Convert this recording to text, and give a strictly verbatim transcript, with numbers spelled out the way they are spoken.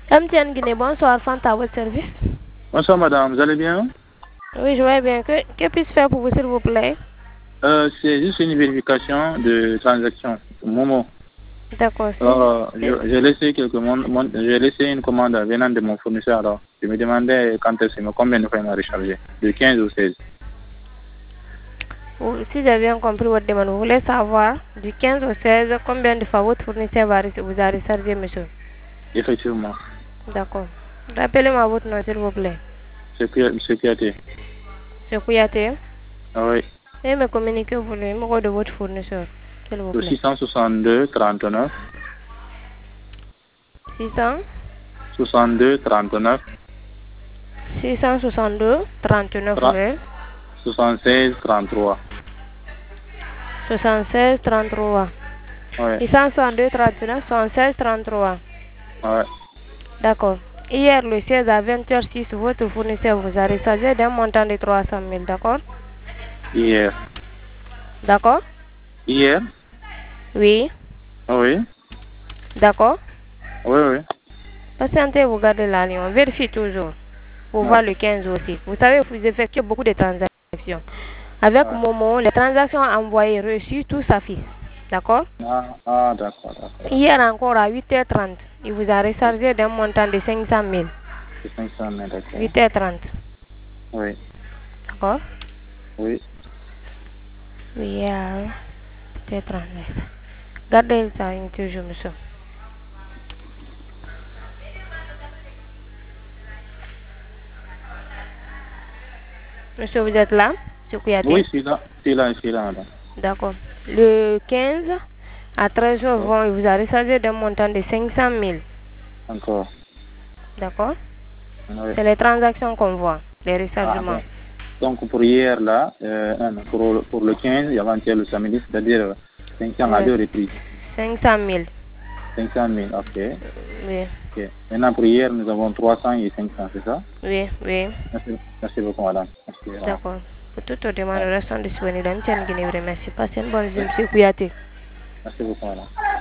M T N Guinée, bonsoir, Fanta, à votre service. Bonsoir madame, vous allez bien? Oui, je vais bien. Que, que puis-je faire pour vous, s'il vous plaît? euh, C'est juste une vérification de transaction. Momo. D'accord. Alors, j'ai laissé quelques mon, j'ai laissé une commande venant de mon fournisseur. Alors, je me demandais quand est-ce combien de fois il m'a rechargé. De quinze ou seize. Si j'ai bien compris votre demande, vous voulez savoir du quinze au seize combien de fois votre fournisseur va, vous a rechargé, monsieur? Effectivement. D'accord. Rappelez-moi votre nom, s'il vous plaît. C'est Kouyaté. C'est Kouyaté? Ah oui. Et me communiquez vous le numéro de votre fournisseur, s'il vous plaît. six cent soixante-deux trente-neuf. six cent soixante-deux trente-neuf. six cent soixante-deux trente-neuf, oui. soixante-seize trente-trois. soixante-seize trente-trois. Ouais. six cent soixante-deux trente-neuf, soixante-seize trente-trois. Ouais. D'accord. Hier, le seize à vingt heures six, votre fournisseur vous a rechargé d'un montant de trois cent mille, d'accord? Hier. D'accord? Hier? Oui. Oui. D'accord? Oui, oui. Patientez, vous gardez la ligne. On vérifie toujours. Pour Ouais. voir le quinze aussi. Vous savez, vous effectuez beaucoup de transactions. Avec Ouais. Momo, les transactions envoyées, reçues, tout s'affiche. D'accord? Ah, ah d'accord, d'accord. Hier encore à huit heures trente, il vous a rechargé d'un montant de cinq cent mille. C'est cinq cent mille, d'accord. huit heures trente. Oui. D'accord? Oui. Oui, à huit heures trente. Gardez ça une toujours, monsieur. Monsieur, vous êtes là? Oui, je suis là. Je suis là, je suis là, madame. D'accord. Le quinze à treize heures vingt, il vous a rechargé d'un montant de cinq cent mille. Encore. D'accord? Oui. C'est les transactions qu'on voit, les rechargements. Ah, donc pour hier, là, euh, pour, pour le quinze et avant-hier le samedi, c'est-à-dire cinq cents à deux reprises. cinq cent mille. cinq cent mille, ok. Oui. Okay. Maintenant pour hier, nous avons trois cents et cinq cents, c'est ça? Oui, oui. Merci, merci beaucoup, madame. D'accord. Pour toute demande, restons disponibles. Merci. Passez une bonne journée, monsieur Kouyaté. Merci beaucoup, madame.